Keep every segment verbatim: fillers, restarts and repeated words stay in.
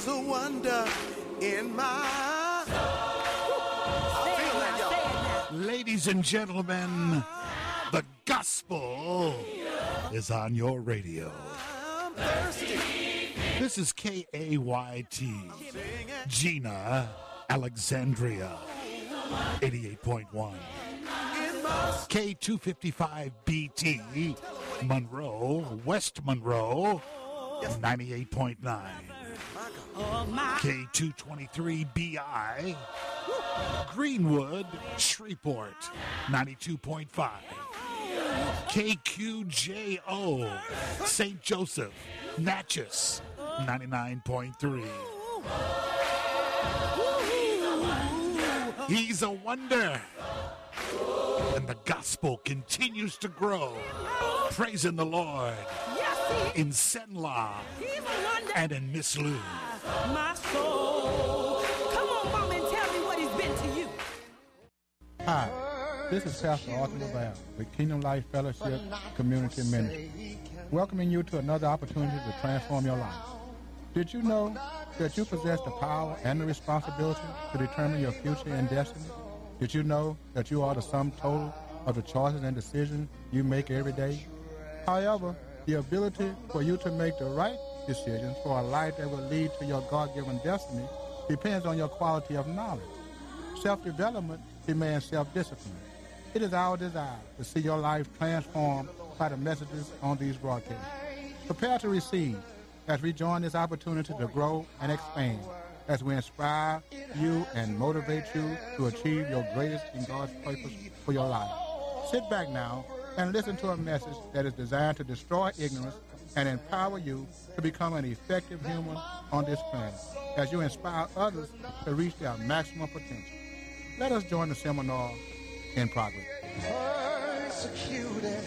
He's a wonder in my soul. I feel that, y'all. Ladies and gentlemen, the gospel is on your radio. I'm thirsty. This is K A Y T, Gina, Alexandria, eighty-eight point one. K two fifty-five B T, Monroe, West Monroe, ninety-eight point nine. K two twenty-three B I, Greenwood, Shreveport, ninety-two point five. K Q J O, Saint Joseph, Natchez, ninety-nine point three. He's a wonder. And the gospel continues to grow. Praising the Lord in Senla and in Miss Lou. My soul. Come on, Mom, and tell me what he's been to you. Hi, this is Pastor Arthur LaValle with Kingdom Life Fellowship Community Ministry, welcoming you to another opportunity to transform your life. Did you know that you possess the power and the responsibility to determine your future and destiny? Did you know that you are the sum total of the choices and decisions you make every day? However, the ability for you to make the right decisions for a life that will lead to your God-given destiny depends on your quality of knowledge. Self-development demands self-discipline. It is our desire to see your life transformed by the messages on these broadcasts. Prepare to receive as we join this opportunity to grow and expand, as we inspire you and motivate you to achieve your greatest in God's purpose for your life. Sit back now and listen to a message that is designed to destroy ignorance and empower you to become an effective human on this planet, as you inspire others to reach their maximum potential. Let us join the seminar in progress. Persecuted,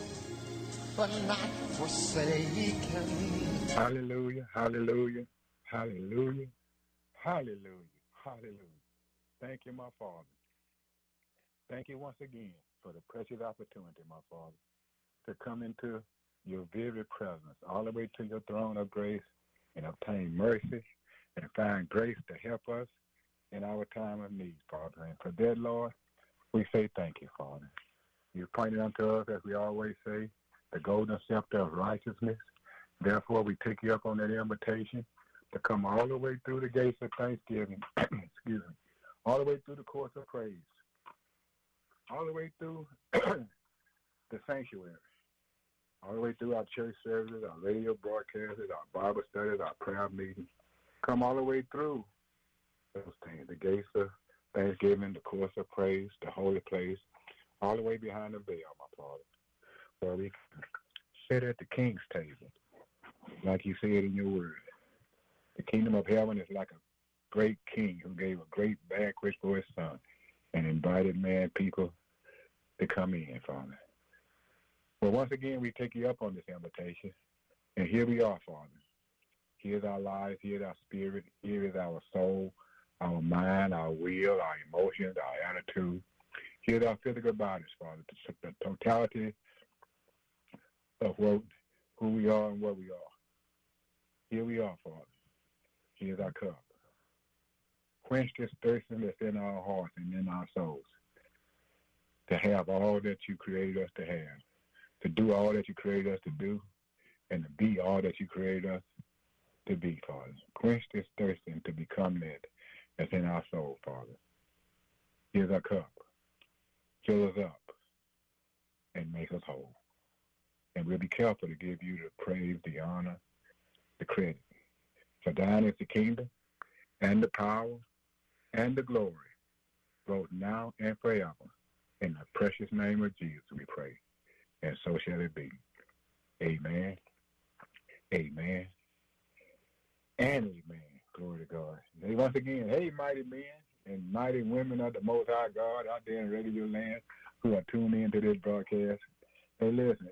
but not forsaken. Hallelujah, hallelujah, hallelujah. Hallelujah. Hallelujah. Thank you, my Father. Thank you once again for the precious opportunity, my Father, to come into your very presence, all the way to your throne of grace and obtain mercy and find grace to help us in our time of need, Father. And for that, Lord, we say thank you, Father. You pointed unto us, as we always say, the golden scepter of righteousness. Therefore, we take you up on that invitation to come all the way through the gates of thanksgiving, excuse me, all the way through the courts of praise, all the way through the sanctuary, all the way through our church services, our radio broadcasts, our Bible studies, our prayer meetings. Come all the way through those things, the gates of thanksgiving, the courts of praise, the holy place, all the way behind the veil, my Father, where we sit at the king's table, like you said in your word. The kingdom of heaven is like a great king who gave a great banquet for his son and invited man, people to come in, Father. Well, once again, we take you up on this invitation, and here we are, Father. Here's our lives, here's our spirit, here is our soul, our mind, our will, our emotions, our attitude. Here's our physical bodies, Father, the totality of what, who we are and what we are. Here we are, Father. Here's our cup. Quench this thirsting that's in our hearts and in our souls, to have all that you created us to have, to do all that you created us to do, and to be all that you created us to be, Father. Quench this thirsting to become that that's in our soul, Father. Here's our cup. Fill us up and make us whole. And we'll be careful to give you the praise, the honor, the credit. For thine is the kingdom, and the power, and the glory, both now and forever. In the precious name of Jesus we pray, and so shall it be. Amen, amen, and amen. Glory to God. And once again, hey, mighty men and mighty women of the Most High God out there in radio land who are tuned in to this broadcast. Hey, listen,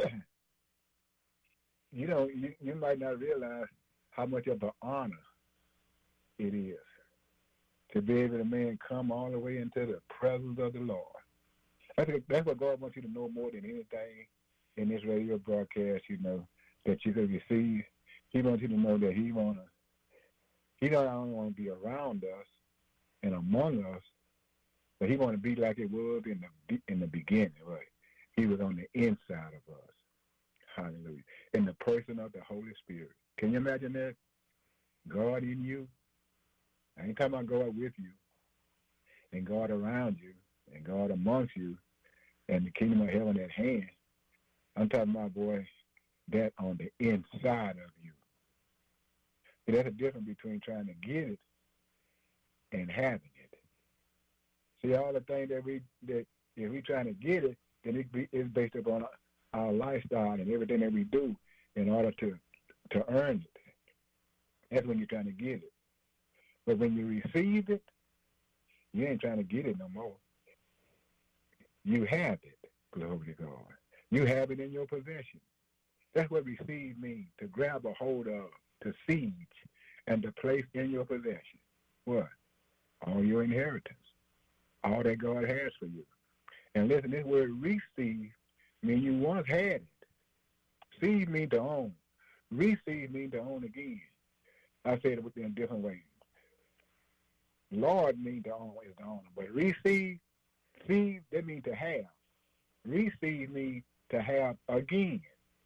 you know, you, you might not realize how much of an honor it is to be able to, man, come all the way into the presence of the Lord. That's, that's what God wants you to know more than anything in this radio broadcast, you know, that you can receive. He wants you to know that he wants to He don't only want to be around us and among us, but he want to be like it was in the in the beginning, right? He was on the inside of us. Hallelujah. In the person of the Holy Spirit. Can you imagine that? God in you. I ain't talking about God with you, and God around you, and God amongst you, and the kingdom of heaven at hand. I'm talking about, boy, that on the inside of you. See, that's a difference between trying to get it and having it. See, all the things that we, that if we trying to get it, then it be, it's based upon our, our lifestyle and everything that we do in order to, to earn it. That's when you're trying to get it. But when you receive it, you ain't trying to get it no more. You have it, glory to God. You have it in your possession. That's what receive means, to grab a hold of, to siege, and to place in your possession. What? All your inheritance. All that God has for you. And listen, this word receive means you once had it. Receive means to own. Receive means to own again. I said it in a different way. Lord means to own is to own. But receive, receive, that means to have. Receive means to have again.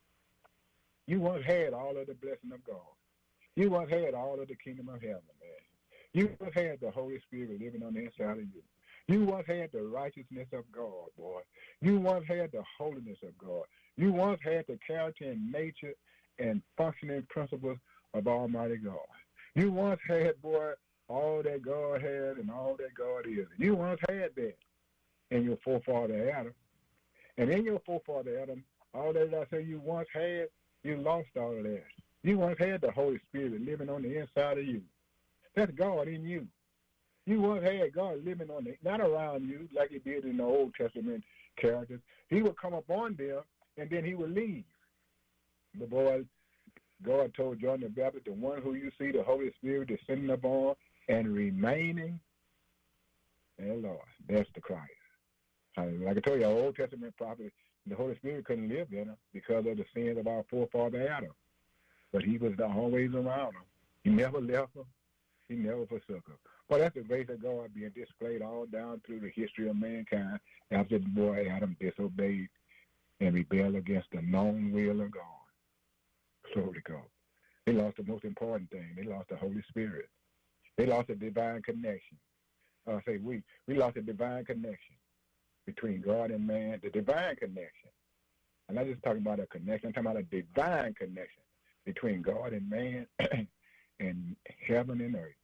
You once had all of the blessing of God. You once had all of the kingdom of heaven, man. You once had the Holy Spirit living on the inside of you. You once had the righteousness of God, boy. You once had the holiness of God. You once had the character and nature and functioning principles of Almighty God. You once had, boy, all that God had and all that God is. You once had that in your forefather Adam. And in your forefather Adam, all that I say you once had, you lost all of that. You once had the Holy Spirit living on the inside of you. That's God in you. You once had God living on the, not around you like he did in the Old Testament characters. He would come upon them and then he would leave. The boy, God told John the Baptist, the one who you see the Holy Spirit descending upon and remaining, and Lord, that's the Christ. Like I told you, our Old Testament prophet, the Holy Spirit couldn't live in him because of the sins of our forefather Adam. But he was always around him. He never left him. He never forsook him. But that's the grace of God being displayed all down through the history of mankind after the boy Adam disobeyed and rebelled against the known will of God. Glory to God. They lost the most important thing. They lost the Holy Spirit. They lost a divine connection. I say we. We lost a divine connection between God and man, the divine connection. I'm not just talking about a connection. I'm talking about a divine connection between God and man and heaven and earth.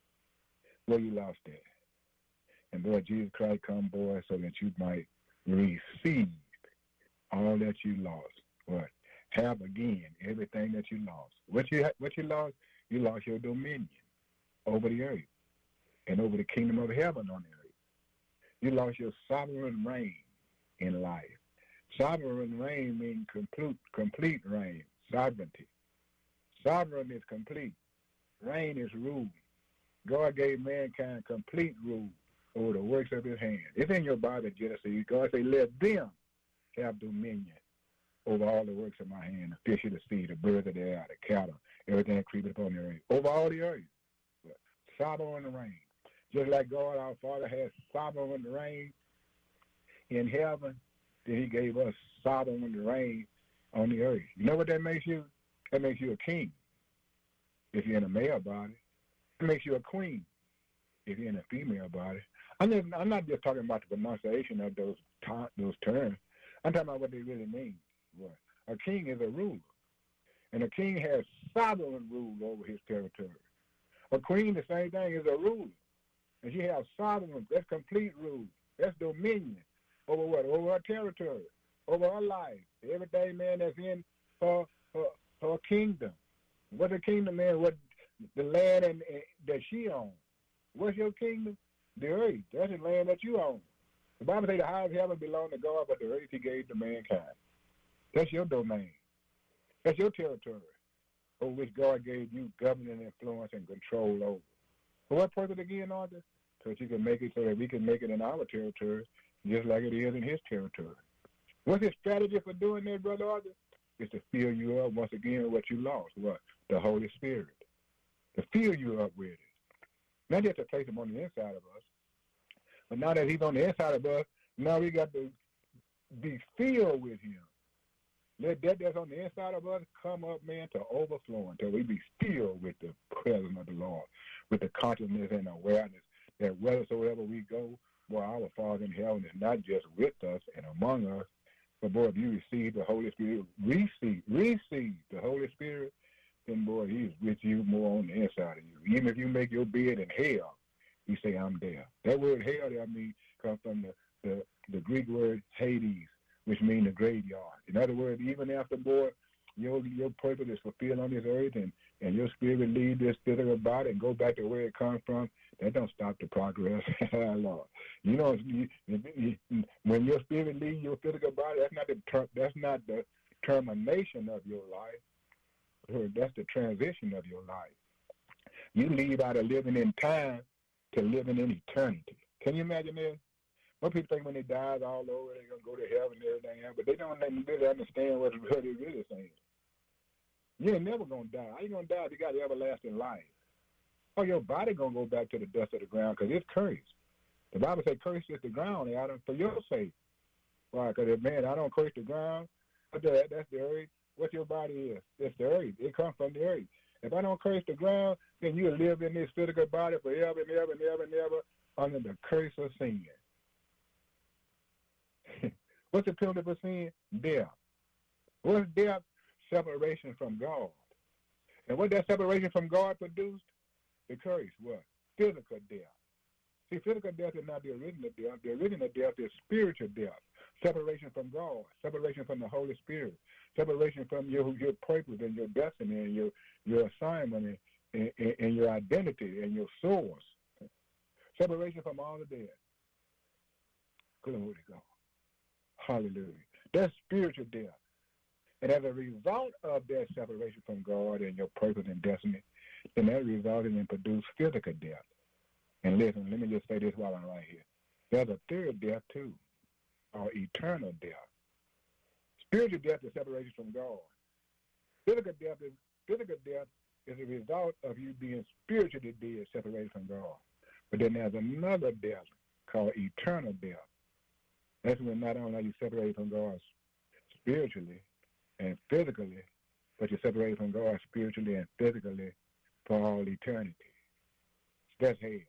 Well, you lost that. And boy, Jesus Christ come, boy, so that you might receive all that you lost. What? Have again everything that you lost. What you what you lost? You lost your dominion over the earth and over the kingdom of heaven on the earth. You lost your sovereign reign in life. Sovereign reign means complete, complete reign, sovereignty. Sovereign is complete. Reign is rule. God gave mankind complete rule over the works of his hand. It's in your Bible, Genesis. God said, let them have dominion over all the works of my hand, the fish of the sea, the birds of the air, the cattle, everything that creepeth upon the earth, over all the earth. Sovereign reign. Just like God, our Father, has sovereign reign in heaven, then he gave us sovereign reign on the earth. You know what that makes you? That makes you a king if you're in a male body. It makes you a queen if you're in a female body. I'm, just, I'm not just talking about the pronunciation of those ta- those terms. I'm talking about what they really mean. What? A king is a ruler, and a king has sovereign rule over his territory. A queen, the same thing, is a ruler, and she has sovereign, that's complete rule. That's dominion over what? Over her territory, over her life, everything, man, that's in her, her, her kingdom. What's a kingdom, man? What the land and, and that she owns. What's your kingdom? The earth. That's the land that you own. The Bible says the highest heaven belongs to God, but the earth he gave to mankind. That's your domain. That's your territory, over which God gave you governing influence and control over. For what purpose again, Arthur? So that you can make it so that we can make it in our territory, just like it is in his territory. What's his strategy for doing that, Brother Arthur? Is to fill you up once again with what you lost. What? The Holy Spirit. to fill you up with it. Not just to place him on the inside of us, but now that he's on the inside of us, now we got to be filled with him. Let that that's on the inside of us come up, man, to overflow until we be filled with the presence of the Lord, with the consciousness and awareness that wheresoever we go, boy, our Father in heaven is not just with us and among us, but, boy, if you receive the Holy Spirit, receive, receive the Holy Spirit, then, boy, he's with you more on the inside of you. Even if you make your bed in hell, you say, I'm there. That word hell, I mean, comes from the, the, the Greek word Hades, which means the graveyard. In other words, even after, boy, your your purpose is fulfilled on this earth and, and your spirit leave this physical body and go back to where it comes from, that don't stop the progress. Lord. You know, you, you, when your spirit leaves your physical body, that's not the ter- that's not the termination of your life. That's the transition of your life. You leave out of living in time to living in eternity. Can you imagine that? Most people think when they die, it's all over, they're going to go to heaven and everything else, but they don't really understand what they're really saying. You ain't never going to die. How you going to die if you got everlasting life? Oh, your body going to go back to the dust of the ground because it's cursed. The Bible says, curse is the ground, Adam, for your sake. Why? Because, man, I don't curse the ground. That's the earth. What your body is? It's the earth. It comes from the earth. If I don't curse the ground, then you live in this physical body forever and ever and ever and ever under the curse of sin. What's the penalty for sin? Death. What's death? Separation from God. And what that separation from God produced? The curse. What? Physical death. See, physical death is not the original death. The original death is spiritual death. Separation from God. Separation from the Holy Spirit. Separation from your your purpose and your destiny and your, your assignment and, and, and your identity and your source. Separation from all of that. Glory to God. Hallelujah. That's spiritual death. And as a result of that separation from God and your purpose and destiny, then that resulted in produced physical death. And listen, let me just say this while I'm right here. There's a third death too, or eternal death. Spiritual death is separation from God. Physical death is physical death is a result of you being spiritually dead, separated from God. But then there's another death called eternal death. That's when not only are you separated from God spiritually and physically, but you're separated from God spiritually and physically for all eternity. That's hell.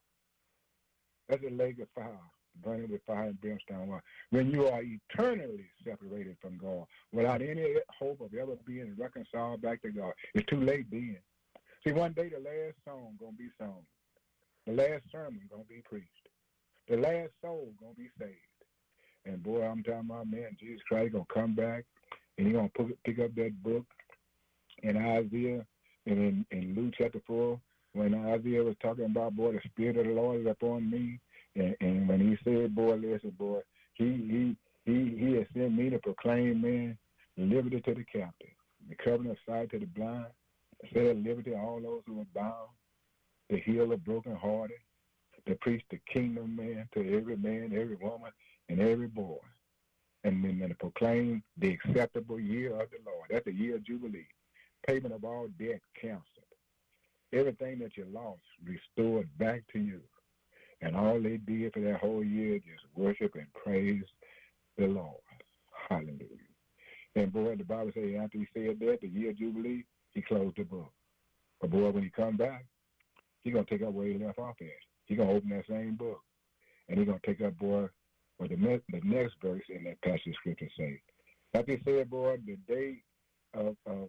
That's a lake of fire, burning with fire and brimstone. When you are eternally separated from God, without any hope of ever being reconciled back to God, it's too late then. See, one day the last song going to be sung. The last sermon going to be preached. The last soul going to be saved. And boy, I'm talking about, man, Jesus Christ going to come back, and he's going to pick up that book in Isaiah and in, in Luke chapter four, when Isaiah was talking about, boy, the Spirit of the Lord is upon me. And, and when he said, boy, listen, boy, he he he he has sent me to proclaim, man, liberty to the captive, the covenant of sight to the blind, set at liberty all those who are bound, to heal the brokenhearted, to preach the kingdom, man, to every man, every woman, and every boy. And then to proclaim the acceptable year of the Lord. That's the year of Jubilee. Payment of all debt canceled. Everything that you lost restored back to you. And all they did for that whole year is just worship and praise the Lord. Hallelujah. And boy, the Bible says after he said that, the year of Jubilee, he closed the book. But boy, when he come back, he's going to take up where he left off at. He's going to open that same book. And he's going to take up, boy, what the, ne- the next verse in that passage of scripture says. After he said, boy, the day of, of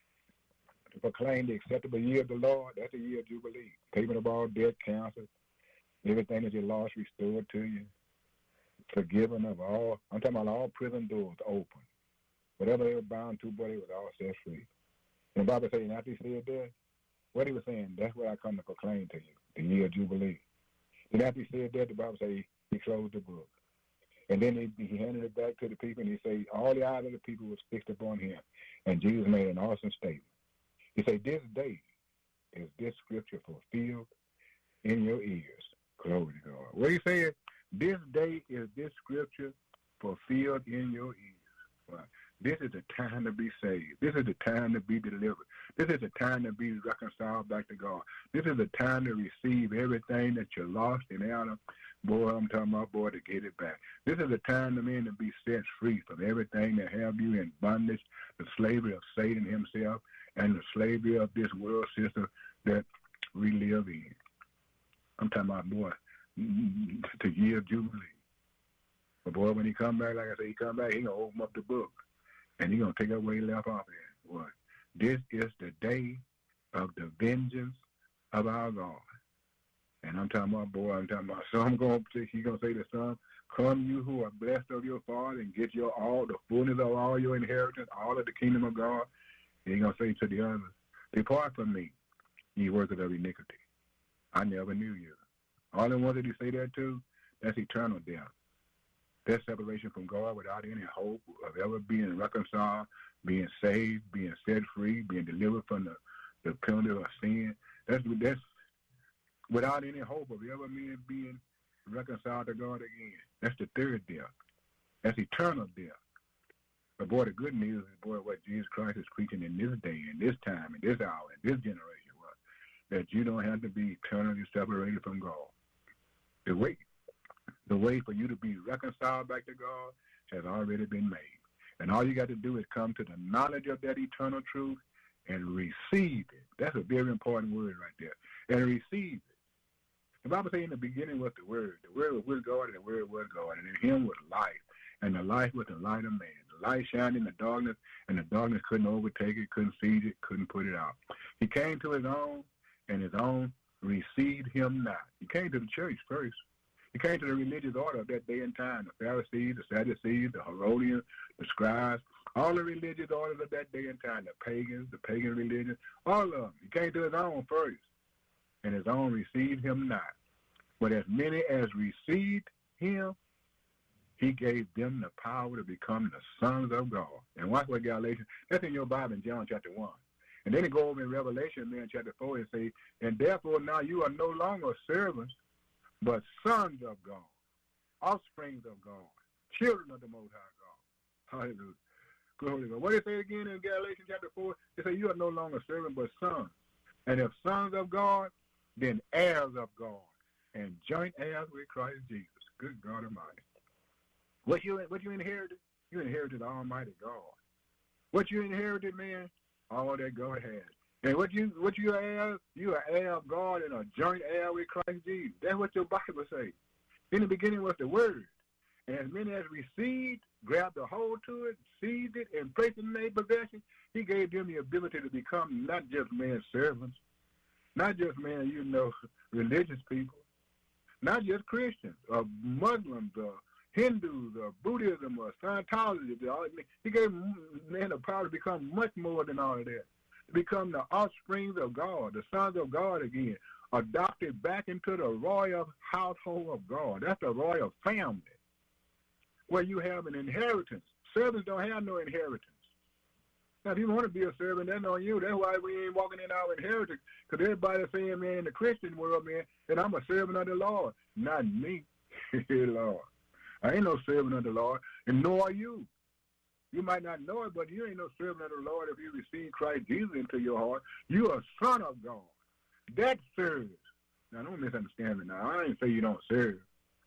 to proclaim the acceptable year of the Lord, that's the year of Jubilee. Payment of all debt canceled. Everything that you lost restored to you. Forgiven of all. I'm talking about all prison doors open. Whatever they were bound to, boy, they was all set free. And the Bible says, after he said that, what he was saying, that's what I come to proclaim to you, the year of Jubilee. And after he said that, the Bible says he closed the book. And then he, he handed it back to the people, and he said, all the eyes of the people was fixed upon him. And Jesus made an awesome statement. He said, this day is this scripture fulfilled in your ears. Glory to God. What he said, this day is this scripture fulfilled in your ears. Right. This is the time to be saved. This is the time to be delivered. This is the time to be reconciled back to God. This is the time to receive everything that you lost in Adam. Boy, I'm talking about, boy, to get it back. This is the time, to men, to be set free from everything that have you in bondage, the slavery of Satan himself, and the slavery of this world system that we live in. I'm talking about, boy, to year of Jubilee. But, boy, when he come back, like I say, he come back, he going to open up the book, and he going to take up where he left off at. Boy, this is the day of the vengeance of our God. And I'm talking about, boy, I'm talking about, some going to, he's going to say to some, come you who are blessed of your Father and get your all, the fullness of all your inheritance, all of the kingdom of God. And he's going to say to the others, depart from me, ye workers of iniquity. I never knew you. All the ones that he say that to, that's eternal death. That's separation from God without any hope of ever being reconciled, being saved, being set free, being delivered from the, the penalty of sin. That's, that's without any hope of ever being, being reconciled to God again. That's the third death. That's eternal death. But, boy, the good news is, boy, what Jesus Christ is preaching in this day, in this time, in this hour, in this generation, was that you don't have to be eternally separated from God. The way, the way for you to be reconciled back to God has already been made. And all you got to do is come to the knowledge of that eternal truth and receive it. That's a very important word right there. And receive it. The Bible says in the beginning was the Word. The Word was with God, and the Word was God. And in him was life. And the life was the light of man. The light shined in the darkness, and the darkness couldn't overtake it, couldn't seize it, couldn't put it out. He came to his own, and his own received him not. He came to the church first. He came to the religious order of that day and time, the Pharisees, the Sadducees, the Herodians, the scribes, all the religious orders of that day and time, the pagans, the pagan religion, all of them. He came to his own first, and his own received him not. But as many as received him, he gave them the power to become the sons of God. And watch what Galatians, that's in your Bible in John chapter one. And then it go over in Revelation, man, chapter four, and say, and therefore now you are no longer servants, but sons of God, offsprings of God, children of the Most High God. Hallelujah. Glory to God. What did it say again in Galatians chapter four? It says you are no longer servants, but sons. And if sons of God, then heirs of God, and joint heirs with Christ Jesus. Good God Almighty. What you what you inherited? You inherited the Almighty God. What you inherited, man? All that God has. And what you what you are, you are heir of God and a joint heir with Christ Jesus. That's what your Bible says. In the beginning was the Word. And as many as received, grabbed a hold to it, seized it, and placed it in their possession, he gave them the ability to become not just man's servants, not just, man, you know, religious people, not just Christians, or Muslims, or Hindus, or Buddhism, or Scientology. He gave man the power to become much more than all of that. To become the offsprings of God, the sons of God again, adopted back into the royal household of God. That's the royal family, where you have an inheritance. Servants don't have no inheritance. Now, if you want to be a servant, that's on you. That's why we ain't walking in our inheritance. Because everybody's saying, man, in the Christian world, man, that I'm a servant of the Lord. Not me, Lord. I ain't no servant of the Lord, and nor are you. You might not know it, but you ain't no servant of the Lord if you receive Christ Jesus into your heart. You are a son of God. That serves. Now, don't misunderstand me now. I ain't say you don't serve.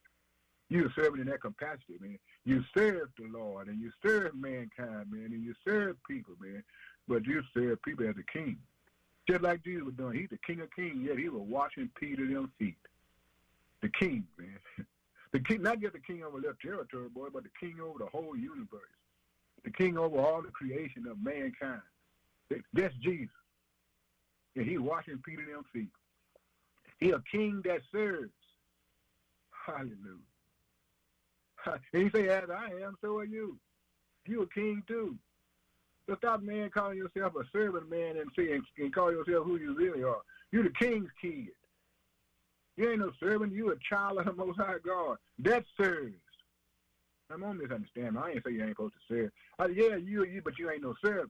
You're serving in that capacity, man. You serve the Lord, and you serve mankind, man, and you serve people, man. But you serve people as a king. Just like Jesus was doing. He's the king of kings, yet he was washing Peter them feet. The king, man. The king, not just the king over their territory, boy, but the king over the whole universe. The king over all the creation of mankind. That's Jesus. And he washing Peter them feet. He a king that serves. Hallelujah. And he say, as I am, so are you. You a king too. So stop, man, calling yourself a servant, man, and see and, and call yourself who you really are. You the king's kid. You ain't no servant. You a child of the Most High God. That serves. I'm on misunderstanding. I ain't say you ain't supposed to serve. I, yeah, you, you, but you ain't no servant.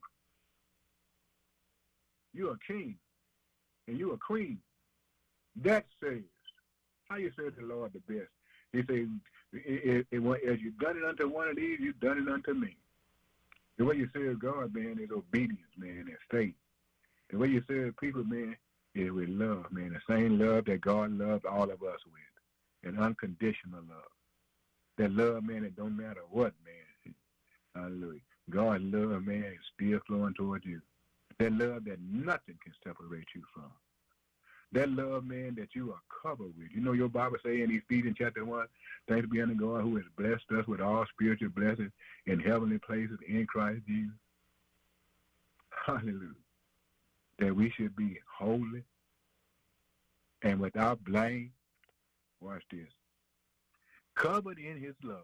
You a king, and you a queen. That serves. How you serve the Lord the best? He said, it, it, it, as you've done it unto one of these, you've done it unto me. The way you serve God, man, is obedience, man, and faith. The way you serve people, man, is with love, man. The same love that God loved all of us with. An unconditional love. That love, man, it don't matter what, man. Hallelujah. God's love, man, is still flowing towards you. That love that nothing can separate you from. That love, man, that you are covered with. You know your Bible say in Ephesians chapter one, thanks be unto God who has blessed us with all spiritual blessings in heavenly places in Christ Jesus. Hallelujah. That we should be holy and without blame. Watch this. Covered in his love.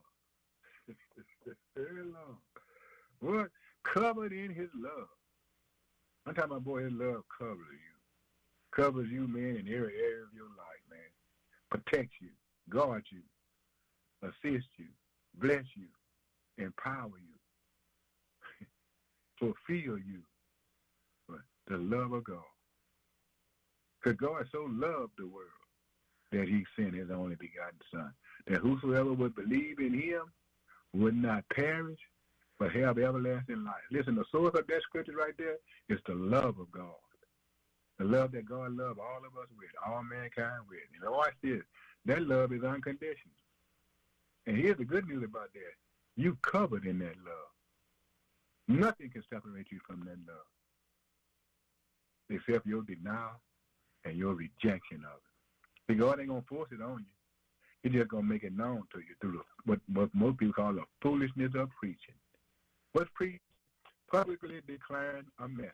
Very long. What? Covered in his love. I'm talking about, boy, his love covers you. Covers you, man, in every area of your life, man. Protects you, guards you, assists you, bless you, empower you, fulfill you. But the love of God. Because God so loved the world that he sent his only begotten Son, that whosoever would believe in him would not perish, but have everlasting life. Listen, the source of that scripture right there is the love of God. The love that God loved all of us with, all mankind with. And watch this. That love is unconditional. And here's the good news about that. You covered in that love. Nothing can separate you from that love except your denial and your rejection of it. See, God ain't going to force it on you. He's just going to make it known to you through the, what, what most people call the foolishness of preaching. What's preaching? Publicly declaring a message.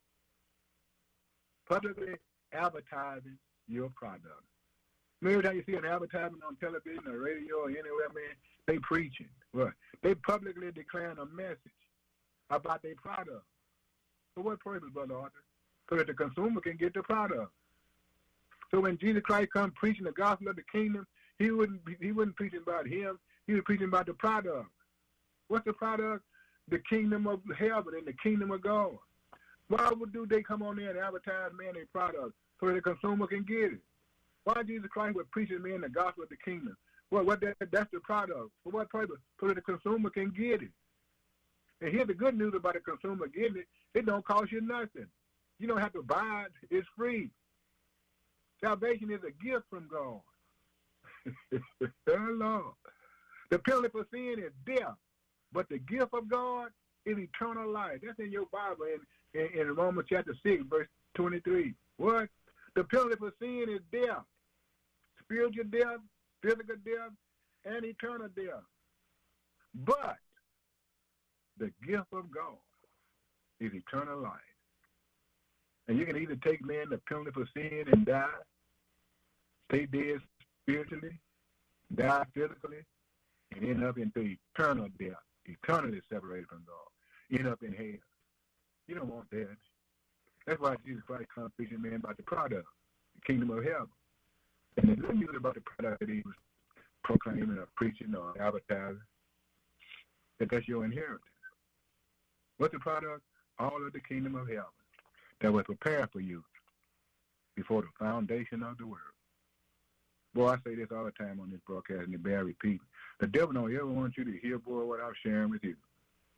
Publicly advertising your product. Every time you see an advertisement on television or radio or anywhere, man, they preaching. What? They publicly declaring a message about their product. For what purpose, Brother Arthur? So that the consumer can get the product. So when Jesus Christ comes preaching the gospel of the kingdom, he wouldn't be, he wasn't preaching about him. He was preaching about the product. What's the product? The kingdom of heaven and the kingdom of God. Why would do they come on there and advertise, man, their product so the consumer can get it? Why Jesus Christ was preaching, man, the gospel of the kingdom? Well, what that, that's the product. For what purpose? So that the consumer can get it. And here's the good news about the consumer getting it. It don't cost you nothing. You don't have to buy it. It's free. Salvation is a gift from God. Oh, Lord. The penalty for sin is death. But the gift of God is eternal life. That's in your Bible in, in, in Romans chapter six, verse twenty-three. What? The penalty for sin is death. Spiritual death, physical death, and eternal death. But the gift of God is eternal life. And you can either take, man, the penalty for sin and die, stay dead spiritually, die physically, and end up into eternal death, eternally separated from God, end up in hell. You don't want that. That's why Jesus Christ comes preaching, man, about the product, the kingdom of heaven. And the good news about the product that he was proclaiming or preaching or advertising, that that's your inheritance. What's the product? All of the kingdom of heaven that was prepared for you before the foundation of the world. Boy, I say this all the time on this broadcast, and it bear repeating. The devil don't ever want you to hear, boy, what I'm sharing with you.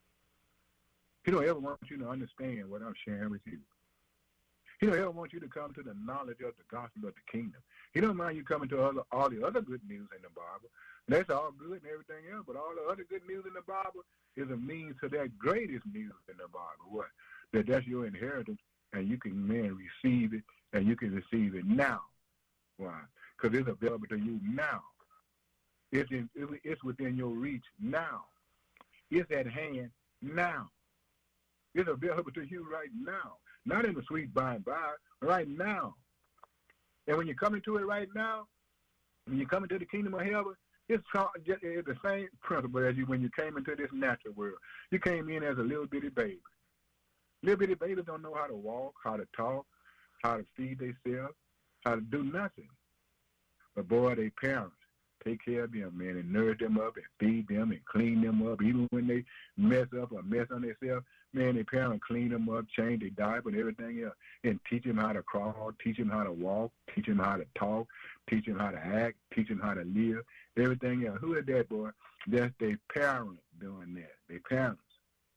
He don't ever want you to understand what I'm sharing with you. He don't ever want you to come to the knowledge of the gospel of the kingdom. He don't mind you coming to all the, all the other good news in the Bible. That's all good and everything else, but all the other good news in the Bible is a means to that greatest news in the Bible. What? That that's your inheritance, and you can, man, receive it, and you can receive it now. Why? Because it's available to you now. It's, in, it's within your reach now. It's at hand now. It's available to you right now. Not in the sweet by and by, right now. And when you come into it right now, when you come into the kingdom of heaven, it's the same principle as you when you came into this natural world. You came in as a little bitty baby. Little bitty babies don't know how to walk, how to talk, how to feed themselves, how to do nothing. But boy, they parents take care of them, man, and nourish them up and feed them and clean them up. Even when they mess up or mess on themselves, man, their parents clean them up, change their diaper and everything else, and teach them how to crawl, teach them how to walk, teach them how to talk, teach them how to act, teach them how to live, everything else. Who is that, boy? That's their parents doing that, their parents.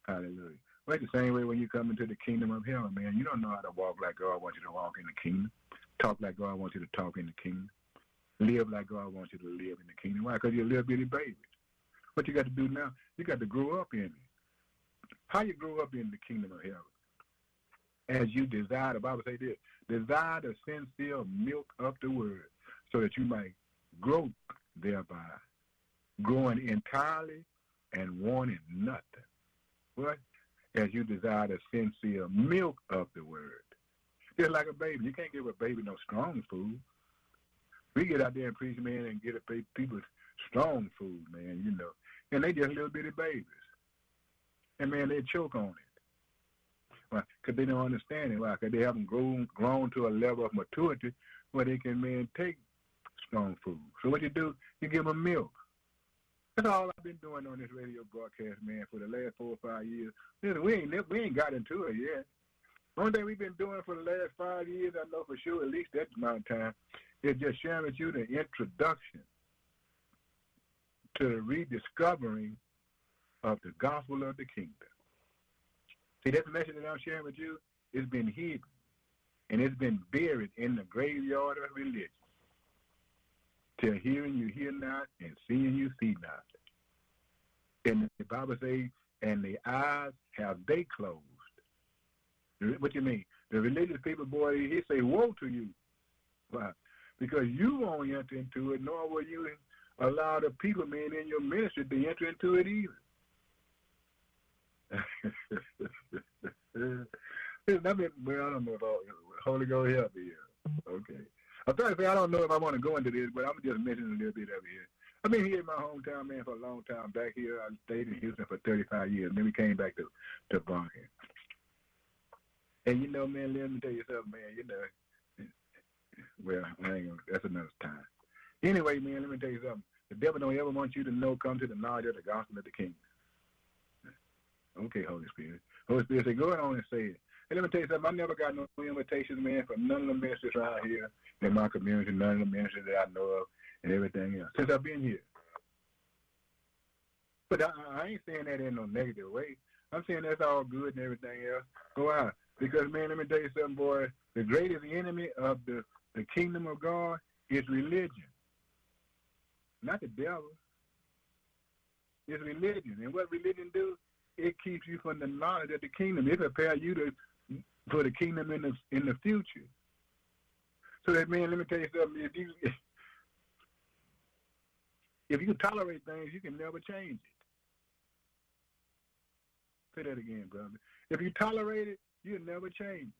Hallelujah. Well, it's the same way when you come into the kingdom of heaven, man. You don't know how to walk like God wants you to walk in the kingdom. Talk like God wants you to talk in the kingdom. Live like God wants you to live in the kingdom. Why? Because you're a little bitty baby. What you got to do now, you got to grow up in it. How you grow up in the kingdom of heaven? As you desire, the Bible says this, desire the sincere milk of the word so that you might grow thereby, growing entirely and wanting nothing. What? As you desire the sincere milk of the word. Just like a baby. You can't give a baby no strong food. We get out there and preach, man, and get a baby, people strong food, man, you know. And they just little bitty babies. And, man, they choke on it. Why? Because they don't understand it. Why? Because they haven't grown, grown to a level of maturity where they can, man, take strong food. So what you do, you give them milk. That's all I've been doing on this radio broadcast, man, for the last four or five years. Listen, we ain't we ain't got into it yet. One thing we've been doing for the last five years, I know for sure, at least that amount of time, is just sharing with you the introduction to the rediscovering of the gospel of the kingdom. See, that message that I'm sharing with you, it's been hidden, and it's been buried in the graveyard of religion. Till hearing you hear not, and seeing you see not. And the Bible says, and the eyes have they closed. What you mean? The religious people, boy, he say, woe to you. Why? Because you won't enter into it, nor will you allow the people, man, in your ministry to enter into it either. I mean, well, I don't know about Holy Ghost help me here. Okay. I'm trying to say I don't know if I want to go into this, but I'm just mentioning a little bit of it here. I've been here in my hometown, man, for a long time. Back here, I stayed in Houston for thirty-five years. And then we came back to, to Barking. And, you know, man, let me tell you something, man, you know. Well, I ain't gonna, that's another time. Anyway, man, let me tell you something. The devil don't ever want you to know, come to the knowledge of the gospel of the kingdom. Okay, Holy Spirit. Holy Spirit said, go on and say it. And let me tell you something, I never got no invitations, man, from none of the ministers around here in my community, none of the ministers that I know of and everything else, since I've been here. But I, I ain't saying that in no negative way. I'm saying that's all good and everything else. Go out. Because, man, let me tell you something, boy. The greatest enemy of the, the kingdom of God is religion. Not the devil. It's religion. And what religion do? It keeps you from the knowledge of the kingdom. It prepares you to for the kingdom in the in the future. So that, man, let me tell you something. If you if you tolerate things, you can never change it. Say that again, brother. If you tolerate it, you'll never change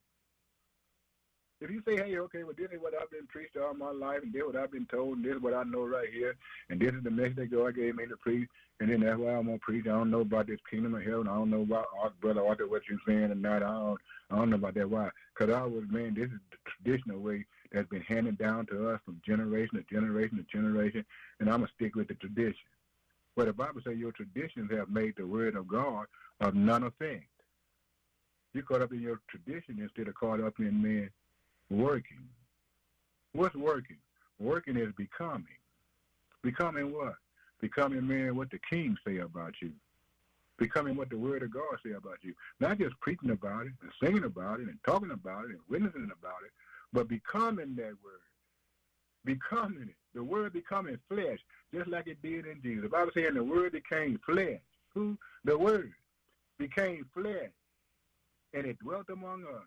it. If you say, hey, okay, well, this is what I've been preached all my life, and this is what I've been told, and this is what I know right here, and this is the message that God gave me to preach, and then that's why I'm going to preach. I don't know about this kingdom of heaven. I don't know about our brother Arthur, what you're saying tonight. I don't, I don't know about that. Why? Because I was, man, this is the traditional way that's been handed down to us from generation to generation to generation, and I'm going to stick with the tradition. Well, the Bible says your traditions have made the word of God of none effect. You're caught up in your tradition instead of caught up in, man, working. What's working? Working is becoming. Becoming what? Becoming, man, what the king say about you. Becoming what the word of God say about you. Not just preaching about it and singing about it and talking about it and witnessing about it, but becoming that word. Becoming it. The word becoming flesh, just like it did in Jesus. The Bible saying the word became flesh. Who? The word became flesh, and it dwelt among us.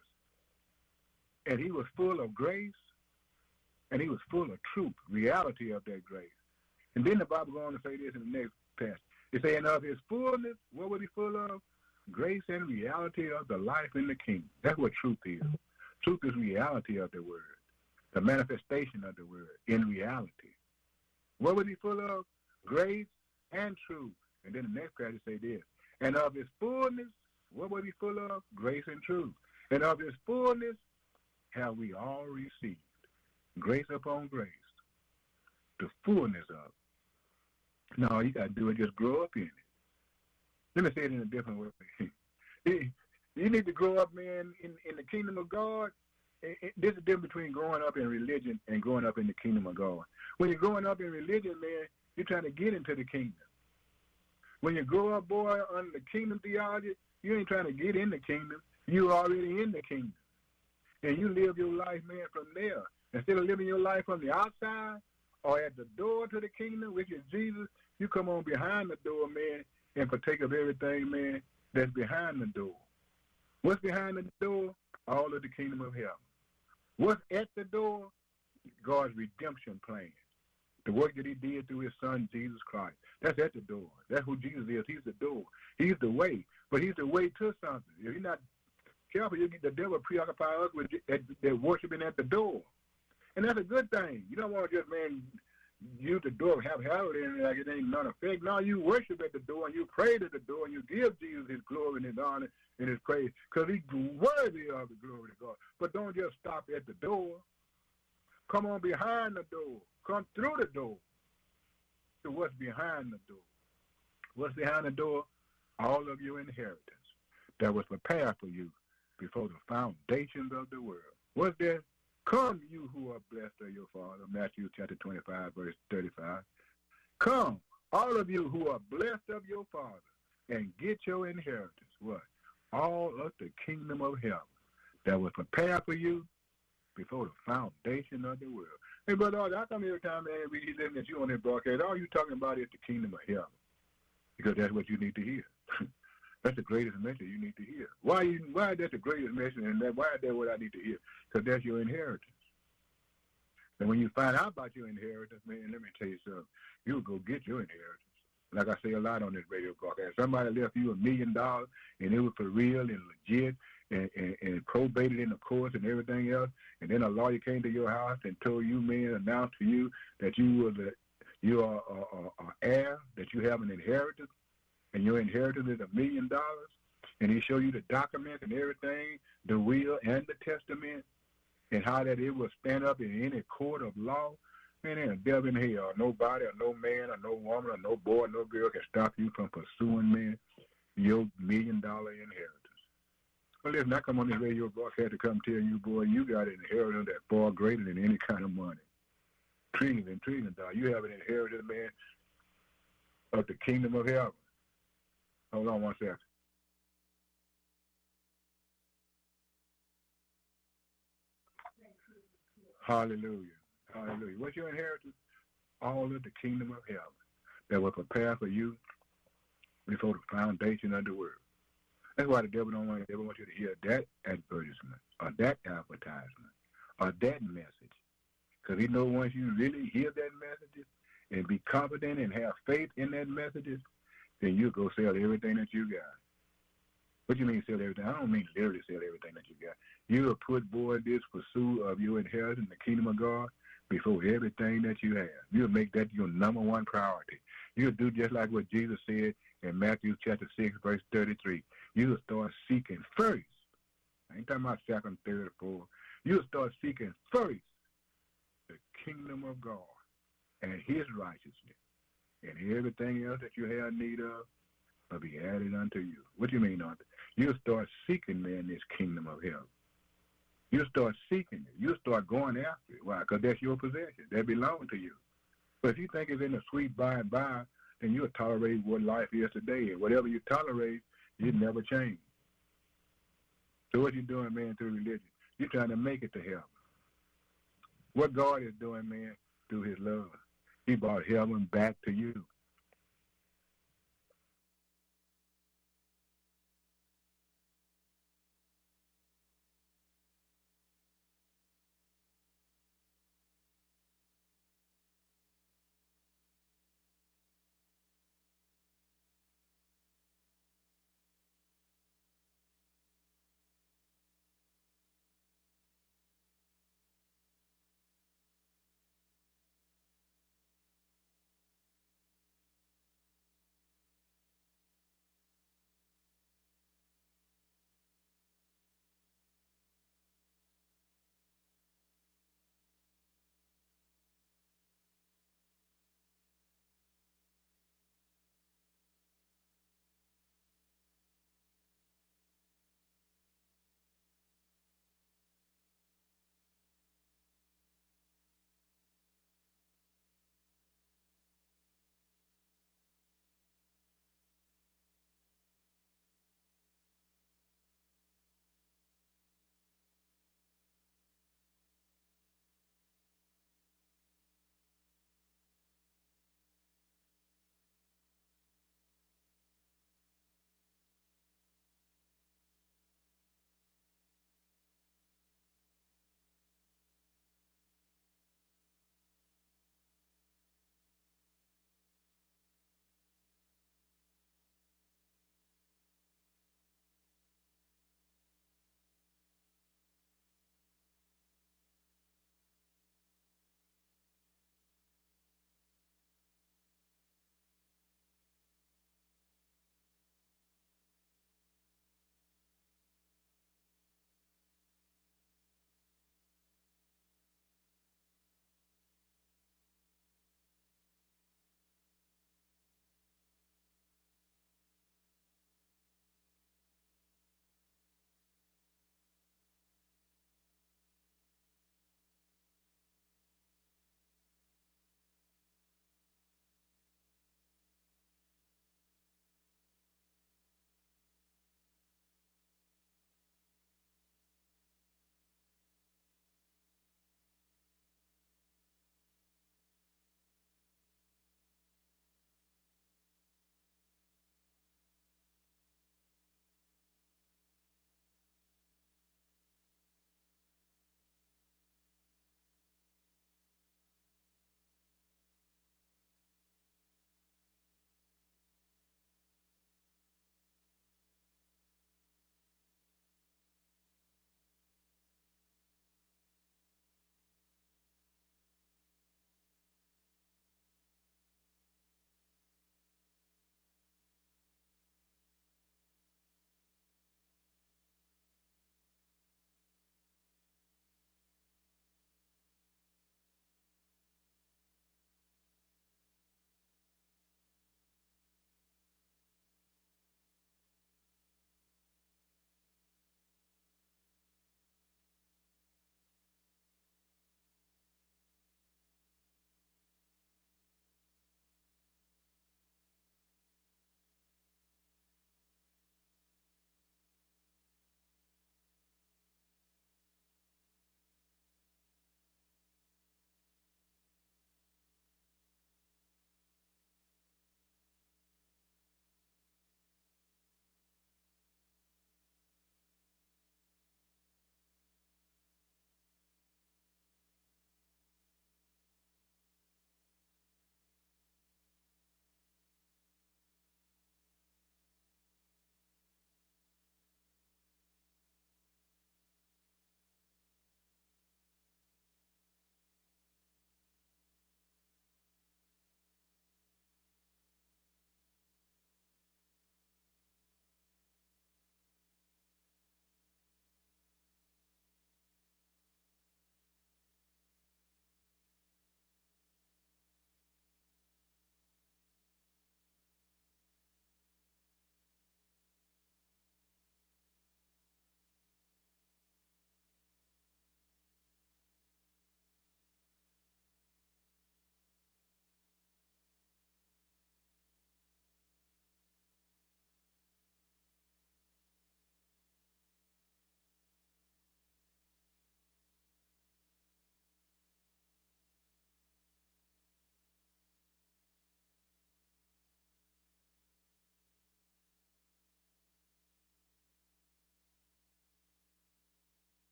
And he was full of grace, and he was full of truth, reality of that grace. And then the Bible goes on to say this in the next passage. It's saying of his fullness, what was he full of? Grace and reality of the life in the kingdom. That's what truth is. Truth is reality of the word, the manifestation of the word in reality. What was he full of? Grace and truth. And then the next passage say this. And of his fullness, what was he full of? Grace and truth. And of his fullness have we all received. Grace upon grace. The fullness of. No, you got to do it. Just grow up in it. Let me say it in a different way. You need to grow up, man, in, in the kingdom of God. It, it, there's a difference between growing up in religion and growing up in the kingdom of God. When you're growing up in religion, man, you're trying to get into the kingdom. When you grow up, boy, under the kingdom theology, You ain't trying to get in the kingdom. You already in the kingdom. And you live your life, man, from there. Instead of living your life from the outside or at the door to the kingdom, which is Jesus, you come on behind the door, man, and partake of everything, man, that's behind the door. What's behind the door? All of the kingdom of heaven. What's at the door? God's redemption plan. The work that he did through his son, Jesus Christ. That's at the door. That's who Jesus is. He's the door. He's the way. But he's the way to something. If you're not careful, you get the devil preoccupy us with that, that worshiping at the door. And that's a good thing. You don't want to just, man, use the door, have hell in it like it ain't none effect. No, you worship at the door and you pray at the door and you give Jesus his glory and his honor and his praise because he's worthy of the glory to God. But don't just stop at the door. Come on behind the door. Come through the door to what's behind the door. What's behind the door? All of your inheritance that was prepared for you before the foundations of the world. What's there? Come, you who are blessed of your Father. Matthew chapter twenty-five, verse thirty-five. Come, all of you who are blessed of your Father, and get your inheritance. What? All of the kingdom of heaven that was prepared for you before the foundation of the world. Hey, brother, how come every time, man, we listen at you on this broadcast, all you talking about is the kingdom of heaven? Because that's what you need to hear. That's the greatest message you need to hear. Why you, why that's the greatest message, and that, why is that what I need to hear? Because that's your inheritance. And when you find out about your inheritance, man, let me tell you something. You'll go get your inheritance. Like I say a lot on this radio broadcast. Somebody left you a million dollars, and it was for real and legit, and, and, and probated in the courts and everything else, and then a lawyer came to your house and told you, man, announced to you that you were the, you are an heir, that you have an inheritance, and your inheritance is a million dollars, and he show you the documents and everything, the will and the testament, and how that it will stand up in any court of law. Man, ain't a devil in hell. Nobody or no man or no woman or no boy or no girl can stop you from pursuing, man, your million-dollar inheritance. Well, listen, I come on this radio broadcast to come tell you, boy, you got an inheritance that's far greater than any kind of money. Trillions and trillions of dollars. You have an inheritance, man, of the kingdom of heaven. Hold on one second. Hallelujah. Hallelujah. What's your inheritance? All of the kingdom of heaven that was prepared for you before the foundation of the world. That's why the devil don't want, devil wants you to hear that advertisement or that advertisement or that message. Because he knows once you really hear that message and be confident and have faith in that message, then you go sell everything that you got. What do you mean sell everything? I don't mean literally sell everything that you got. You'll put, boy, this pursuit of your inheritance, the kingdom of God, before everything that you have. You'll make that your number one priority. You'll do just like what Jesus said in Matthew chapter six, verse thirty-three. You'll start seeking first. I ain't talking about second, third, or fourth. You'll start seeking first the kingdom of God and his righteousness. And everything else that you have need of will be added unto you. What do you mean, Arthur? You'll start seeking, man, this kingdom of heaven. You'll start seeking it. You'll start going after it. Why? Because that's your possession. That belongs to you. But if you think it's in the sweet by and by, then you'll tolerate what life is today. And whatever you tolerate, you never change. So what you doing, man, through religion? You're trying to make it to heaven. What God is doing, man, through his love, he brought heaven back to you.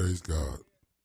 Praise God.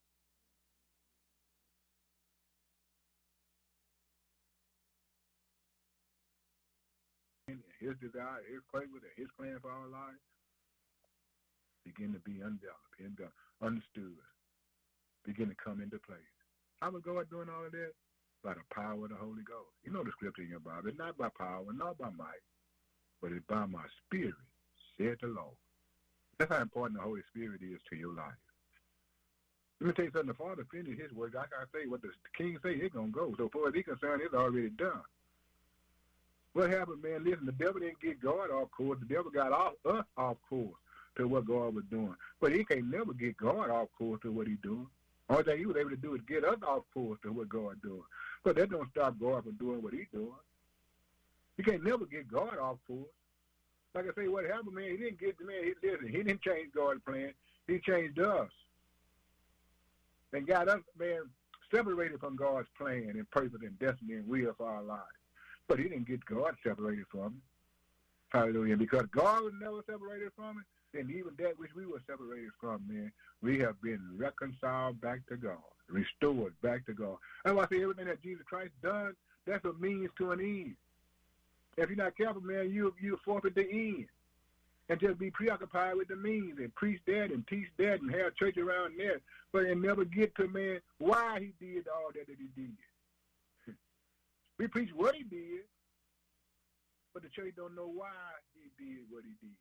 His desire, his purpose, and his plan for our lives begin to be undeveloped, and understood, begin to come into place. How was God doing all of that? By the power of the Holy Ghost. You know the scripture in your Bible. It's not by power, not by might, but it's by my spirit, said the Lord. That's how important the Holy Spirit is to your life. Let me tell you something. The Father finished his work. Like I say, what the King say, it's going to go. So far as he's concerned, it's already done. What happened, man? Listen, the devil didn't get God off course. The devil got off, us off course to what God was doing. But he can't never get God off course to what he's doing. All thing he was able to do is get us off course to what God's doing. But that don't stop God from doing what he's doing. You can't never get God off course. Like I say, what happened, man, he didn't get the man, he, listen, he didn't change God's plan. He changed us. And got us, man, separated from God's plan and purpose and destiny and will for our lives. But he didn't get God separated from him. Hallelujah. And because God was never separated from it, then even that which we were separated from, man, we have been reconciled back to God, restored back to God. That's why I say everything that Jesus Christ done, that's a means to an end. If you're not careful, man, you you forfeit the end. And just be preoccupied with the means and preach that and teach that and have church around there, but and never get to, man, why he did all that that he did. We preach what he did, but the church don't know why he did what he did.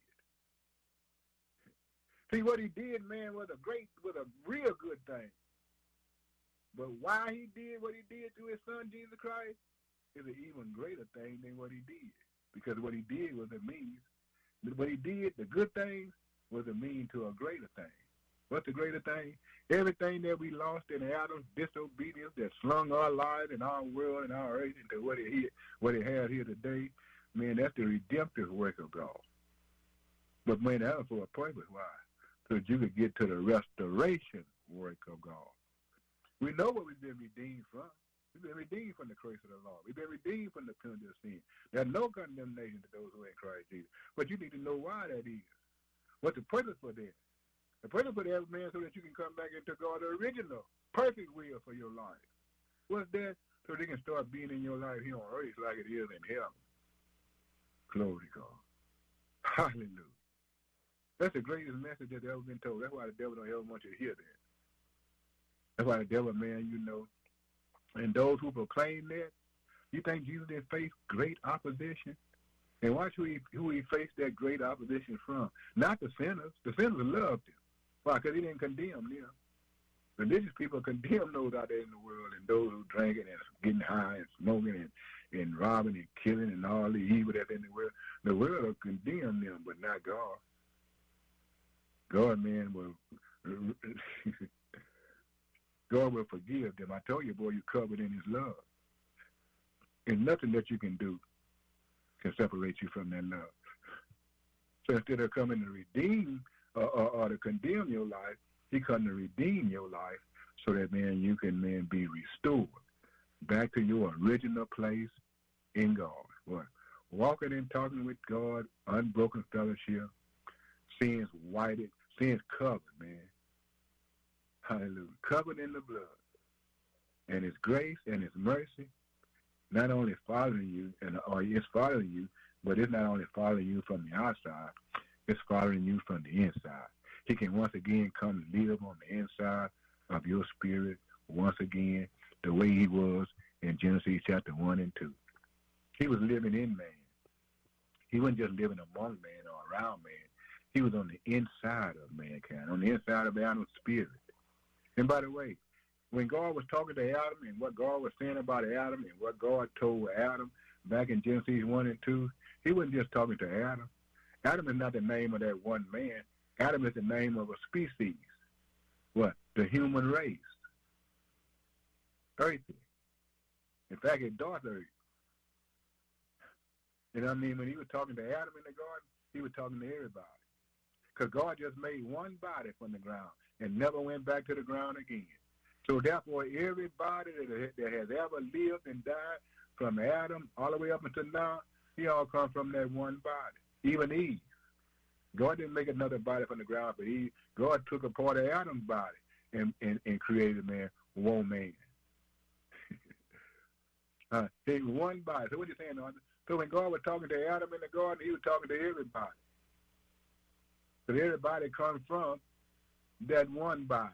See, what he did, man, was a great, was a real good thing. But why he did what he did to his son, Jesus Christ, is an even greater thing than what he did. Because what he did was a means. What he did, the good thing, was a means to a greater thing. What's the greater thing? Everything that we lost in Adam's disobedience that slung our lives and our world and our earth into what it, what it has here today, man, that's the redemptive work of God. But, man, that was for a purpose. Why? So that you could get to the restoration work of God. We know what we've been redeemed from. We've been redeemed from the curse of the law. We've been redeemed from the penalty of sin. There's no condemnation to those who are in Christ Jesus. But you need to know why that is. What's the purpose for that? The purpose for that, man, so that you can come back into God's original, perfect will for your life. What's that? So they can start being in your life here on earth like it is in heaven. Glory to God. Hallelujah. That's the greatest message that's ever been told. That's why the devil don't ever want you to hear that. That's why the devil, man, you know, and those who proclaim that, you think Jesus didn't face great opposition? And watch who he, who he faced that great opposition from. Not the sinners. The sinners loved him. Why? Because he didn't condemn them. Religious people condemn those out there in the world and those who drinking and getting high and smoking and, and robbing and killing and all the evil that's in the world. The world will condemn them, but not God. God, man, will God will forgive them. I told you, boy, you're covered in his love. And nothing that you can do can separate you from that love. So instead of coming to redeem uh, or, or to condemn your life, he come to redeem your life so that, man, you can, man, be restored back to your original place in God. What? Walking and talking with God, unbroken fellowship, sins whited, sins covered, man. Hallelujah. Covered in the blood. And his grace and his mercy not only following you, and or it's following you, but it's not only following you from the outside, it's following you from the inside. He can once again come and live on the inside of your spirit once again, the way he was in Genesis chapter one and two. He was living in man. He wasn't just living among man or around man. He was on the inside of mankind, on the inside of Adam's spirit. And by the way, when God was talking to Adam and what God was saying about Adam and what God told Adam back in Genesis one and two, he wasn't just talking to Adam. Adam is not the name of that one man. Adam is the name of a species. What? The human race. Earthy. In fact, it's dark earth. You know what I mean? When he was talking to Adam in the garden, he was talking to everybody. Because God just made one body from the ground and never went back to the ground again. So therefore, everybody that, that has ever lived and died from Adam all the way up until now, he all come from that one body. Even Eve. God didn't make another body from the ground, but Eve. God took a part of Adam's body and, and, and created man one man. uh, they one body. So what are you saying, Arthur? So when God was talking to Adam in the garden, he was talking to everybody. So everybody comes from that one body.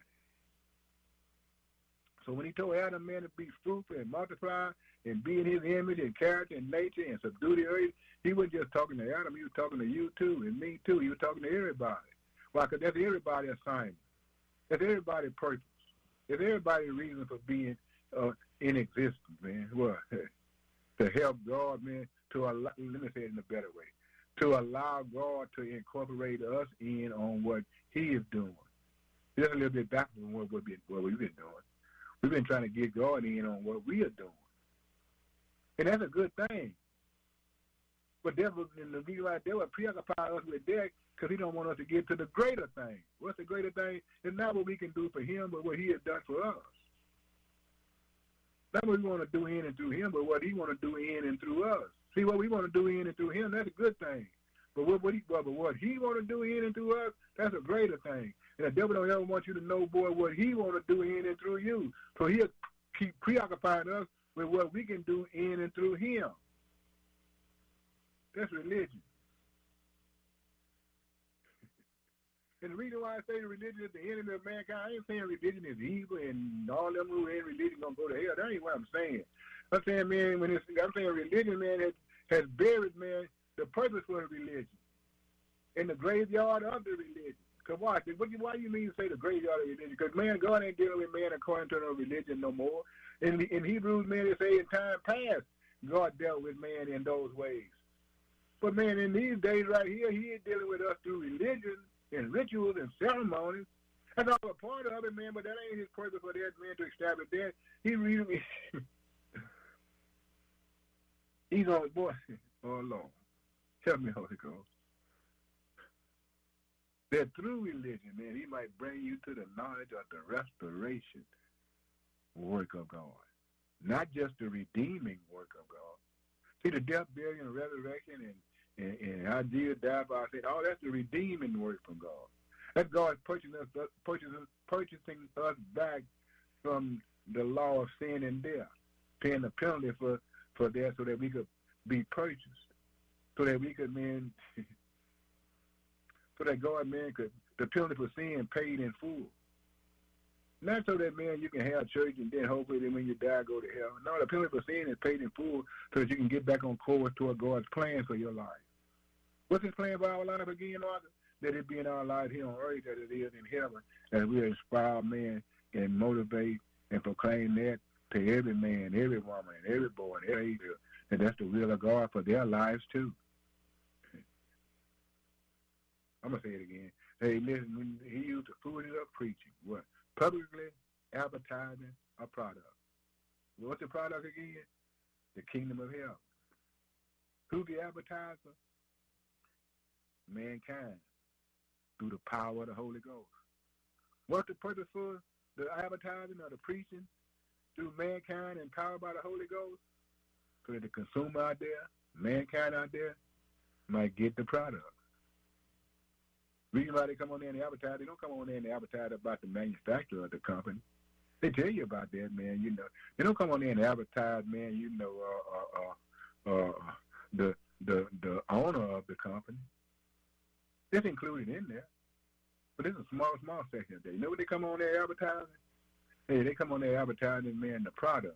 So when he told Adam, man, to be fruitful and multiply and be in his image and character and nature and subdue the earth, he wasn't just talking to Adam. He was talking to you too and me too. He was talking to everybody. Why? Because that's everybody's assignment. That's everybody's purpose. That's everybody's reason for being uh, in existence, man. What? To help God, man, to allow, let me say it in a better way, to allow God to incorporate us in on what he is doing. Just a little bit back from what we've been, what we've been doing. We've been trying to get God in on what we are doing. And that's a good thing. But devil, the reason why devil preoccupy us with that, because he don't want us to get to the greater thing. What's the greater thing? It's not what we can do for him, but what he has done for us. Not what we want to do in and through him, but what he want to do in and through us. See, what we want to do in and through him, that's a good thing. But what, what he, but what he want to do in and through us, that's a greater thing. And the devil don't ever want you to know, boy, what he want to do in and through you. So he'll keep preoccupying us with what we can do in and through him. That's religion. And the reason why I say religion is the enemy of mankind, I ain't saying religion is evil and all them who ain't religion gonna go to hell. That ain't what I'm saying. I'm saying, man, when it's, I'm saying religion, man, has, has buried, man, the purpose for the religion in the graveyard of the religion. Because why? What, why you mean to say the graveyard of religion? Because, man, God ain't dealing with man according to no religion no more. In, in Hebrews, man, they say in time past, God dealt with man in those ways. But, man, in these days right here, he is dealing with us through religion and rituals and ceremonies. That's all a part of it, man, but that ain't his purpose for that, man, to establish that. He really, he's on, boy, oh, Lord, help me, Holy Ghost. That through religion, man, he might bring you to the knowledge of the restoration work of God. Not just the redeeming work of God. See, the death, burial, and resurrection, and And, and how Jesus died for our sins. Oh, that's the redeeming work from God. That's God purchasing us, purchasing, purchasing us back from the law of sin and death, paying the penalty for, for that so that we could be purchased, so that we could, man, so that God, man, could, the penalty for sin paid in full. Not so that, man, you can have church and then hopefully then when you die, go to hell. No, the penalty for sin is paid in full so that you can get back on course toward God's plan for your life. What's his plan for our life again, Arthur? That it be in our life here on earth as it is in heaven, as we inspire men and motivate and proclaim that to every man, every woman, every boy, and every girl, and that's the will of God for their lives too. I'm going to say it again. Hey, listen, when he used the food of preaching, what? Publicly advertising a product. What's the product again? The kingdom of heaven. Who's the advertiser? Mankind. Through the power of the Holy Ghost. What's the purpose for the advertising or the preaching? Through mankind and power by the Holy Ghost? So that the consumer out there, mankind out there, might get the product. Reason why they come on there and advertise, they don't come on there and advertise about the manufacturer of the company. They tell you about that, man. You know, they don't come on there and advertise, man. You know, uh, uh, uh, the the the owner of the company. That's included in there, but it's a small, small section of that. You know what they come on there advertising? Hey, they come on there advertising, man, the product.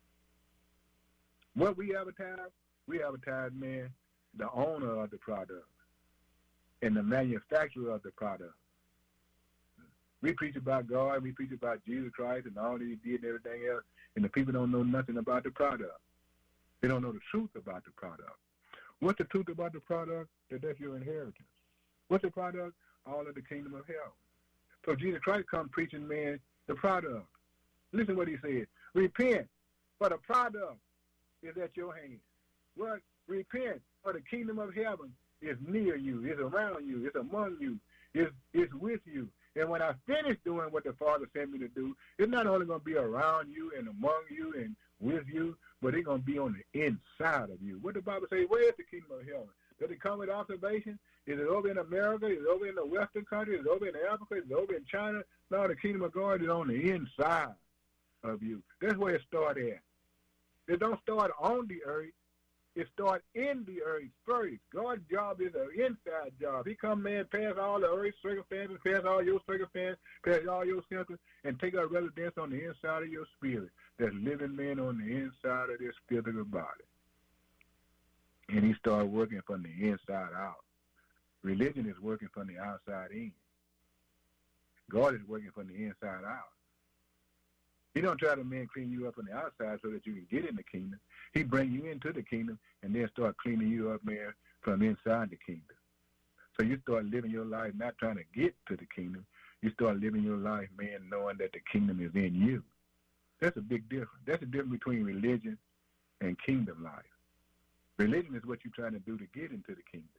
What we advertise, we advertise, man, the owner of the product and the manufacturer of the product. We preach about God, we preach about Jesus Christ and all that he did and everything else, and the people don't know nothing about the product. They don't know the truth about the product. What's the truth about the product? That that's your inheritance. What's the product? All of the kingdom of heaven. So Jesus Christ come preaching, man, the product. Listen what he said. Repent, for the product is at your hand. What? Repent, for the kingdom of heaven is near you, it's around you, it's among you, it's, it's with you. And when I finish doing what the Father sent me to do, it's not only going to be around you and among you and with you, but it's going to be on the inside of you. What the Bible says, where is the kingdom of heaven? Does it come with observation? Is it over in America? Is it over in the Western countries? Is it over in Africa? Is it over in China? No, the kingdom of God is on the inside of you. That's where it starts at. It don't start on the earth. It starts in the earth first. God's job is an inside job. He come, man, pass all the earth circumstances, pass all your circumstances, pass all your symptoms, and take up residence on the inside of your spirit. There's living man on the inside of this physical body. And he started working from the inside out. Religion is working from the outside in. God is working from the inside out. He don't try to, man, clean you up on the outside so that you can get in the kingdom. He bring you into the kingdom and then start cleaning you up, man, from inside the kingdom. So you start living your life not trying to get to the kingdom. You start living your life, man, knowing that the kingdom is in you. That's a big difference. That's the difference between religion and kingdom life. Religion is what you're trying to do to get into the kingdom.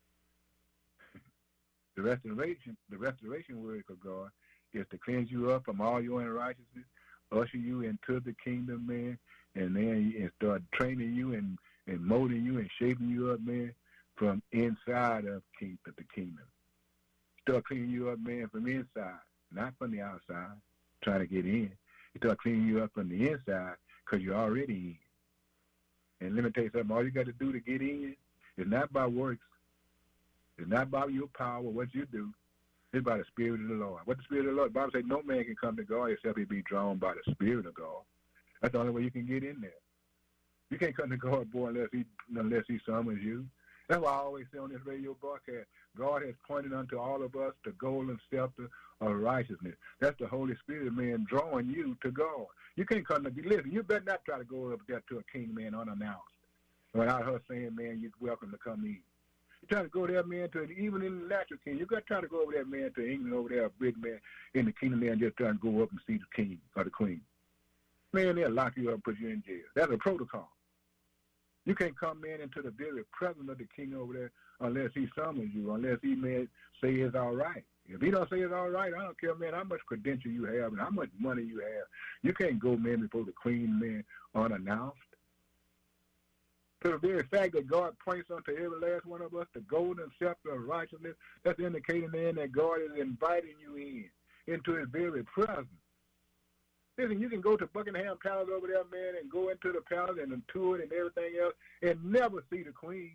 the restoration, the restoration work of God is to cleanse you up from all your unrighteousness, usher you into the kingdom, man, and then and start training you and, and molding you and shaping you up, man, from inside of the kingdom. Start cleaning you up, man, from inside, not from the outside, trying to get in. He start cleaning you up from the inside because you're already in. And let me tell you something, all you got to do to get in is not by works. It's not about your power, what you do. It's by the Spirit of the Lord. What the Spirit of the Lord, the Bible says no man can come to God except he be drawn by the Spirit of God. That's the only way you can get in there. You can't come to God, boy, unless he, unless he summons you. That's why I always say on this radio broadcast, God has pointed unto all of us the golden scepter of righteousness. That's the Holy Spirit, man, drawing you to God. You can't come to be, listen, you better not try to go up there to a king, man, unannounced, without her saying, man, you're welcome to come in. You try to go there, man, to even in the natural king. You got to try to go over there, man, to England over there, a big man in the kingdom, man, just trying to go up and see the king or the queen. Man, they'll lock you up and put you in jail. That's a protocol. You can't come in into the very presence of the king over there unless he summons you, unless he, man, say it's all right. If he don't say it's all right, I don't care, man, how much credential you have and how much money you have. You can't go, man, before the queen, man, unannounced. To the very fact that God points unto every last one of us the golden scepter of righteousness, that's indicating, man, that God is inviting you in, into his very presence. Listen, you can go to Buckingham Palace over there, man, and go into the palace and tour it and everything else and never see the queen.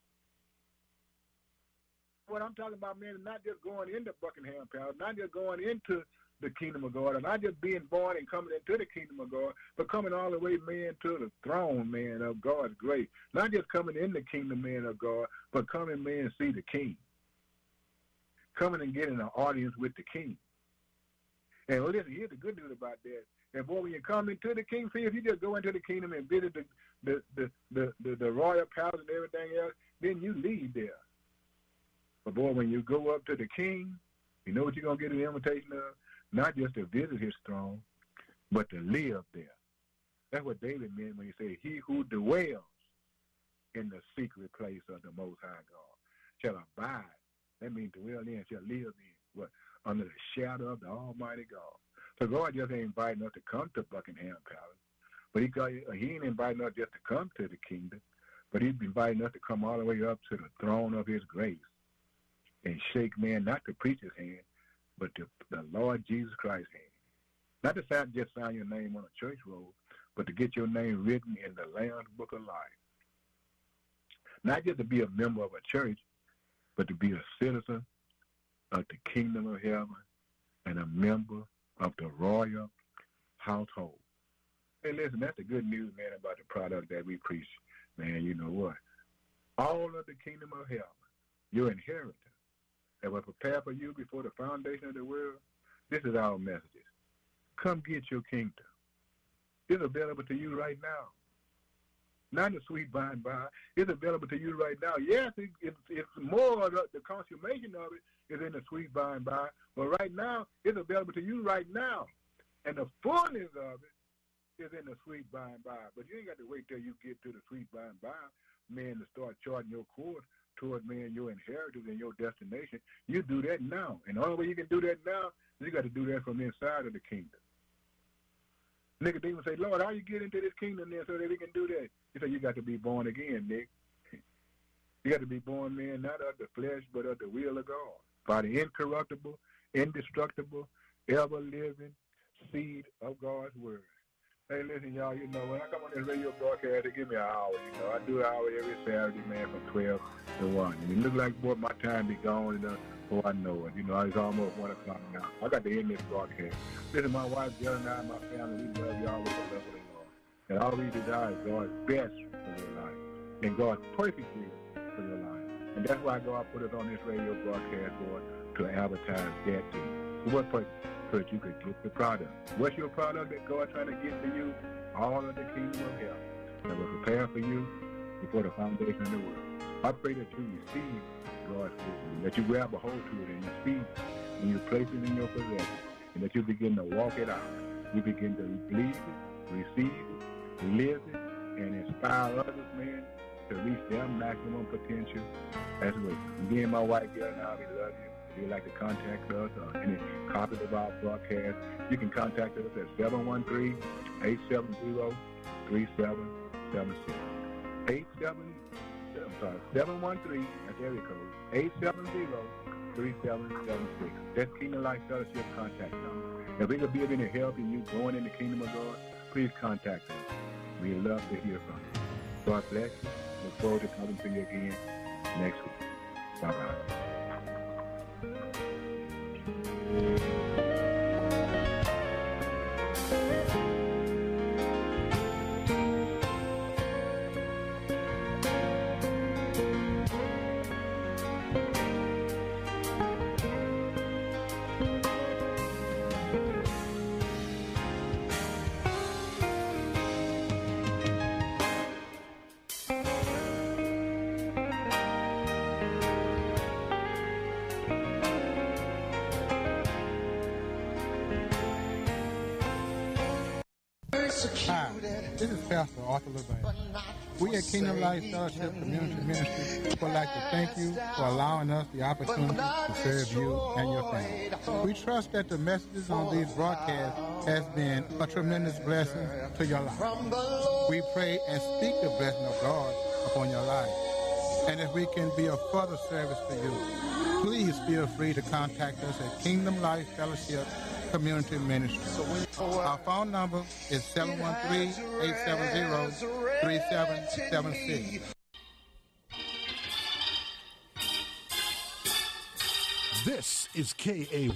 What I'm talking about, man, is not just going into Buckingham Palace, not just going into the kingdom of God, and not just being born and coming into the kingdom of God, but coming all the way, man, to the throne, man, of God's grace. Not just coming in the kingdom, man, of God, but coming, man, see the king. Coming and getting an audience with the king. And well, listen, here's the good news about that. And boy, when you come into the king, see, if you just go into the kingdom and visit the the the the, the, the royal palace and everything else, then you leave there. But boy, when you go up to the king, you know what you're gonna get an invitation of? Not just to visit his throne, but to live there. That's what David meant when he said, he who dwells in the secret place of the Most High God shall abide. That means dwell in, shall live in, what? Under the shadow of the Almighty God. So God just ain't inviting us to come to Buckingham Palace, but he, got, he ain't inviting us just to come to the kingdom, but he's inviting us to come all the way up to the throne of his grace and shake, man, not the preacher's hand, but to the Lord Jesus Christ's hand. Not to sign, just sign your name on a church roll, but to get your name written in the Lamb's Book of Life. Not just to be a member of a church, but to be a citizen of the kingdom of heaven and a member of the royal household. Hey, listen, that's the good news, man, about the product that we preach. Man, you know what? All of the kingdom of heaven, your inheritance, that was prepared for you before the foundation of the world, this is our messages. Come get your kingdom. It's available to you right now. Not the sweet by and by. It's available to you right now. Yes, it, it, it's more of the, the consummation of it is in the sweet by and by, but right now, it's available to you right now. And the fullness of it is in the sweet by and by. But you ain't got to wait till you get to the sweet by and by, man, to start charting your course toward, man, your inheritance and your destination. You do that now. And the only way you can do that now is you got to do that from inside of the kingdom. Nicodemus say, Lord, how you get into this kingdom then so that we can do that? He said, you got to be born again, Nick. You got to be born, man, not of the flesh, but of the will of God. By the incorruptible, indestructible, ever-living seed of God's word. Hey, listen, y'all, you know, when I come on this radio broadcast, they give me an hour, you know. I do an hour every Saturday, man, from twelve to one. And it looks like, boy, my time be gone, and uh, oh, I know it. You know, it's almost one o'clock now. I got to end this broadcast. Listen, my wife, Jill, and I, my family, we love y'all with the love of the Lord. And all we desire is God's best for your life and God's perfect will for your life. And that's why God put us on this radio broadcast, Lord, to advertise that to you. For what purpose? So that you could get the product. What's your product that God trying to get to you? All of the kingdom of heaven that was prepared for you before the foundation of the world. I pray that you receive God's wisdom, that you grab a hold to it and you see it, and you place it in your possession, and that you begin to walk it out. You begin to believe it, receive it, live it, and inspire others, man, to reach their maximum potential as well. Me and my wife, girl, now we love you. If you'd like to contact us or any copies of our broadcast, you can contact us at seven one three, eight seven zero, three seven seven six. eight seven, I'm sorry, seven one three, that's area code, eight seven zero, three seven seven six. That's Kingdom Life Fellowship contact number. If we could be of any help in you going in the kingdom of God, please contact us. We'd love to hear from you. God bless you. Look forward to coming to you again next week. Bye-bye. Hi, this is Pastor Arthur LeBay. We at Kingdom Life Fellowship Community Ministry would like to thank you for allowing us the opportunity to serve you and your family. We trust that the messages on these broadcasts has been a tremendous blessing to your life. We pray and speak the blessing of God upon your life. And if we can be of further service to you, please feel free to contact us at Kingdom Life Fellowship Community Ministry. Our phone number is seven one three, eight seven zero, three seven seven six. This is K A Y.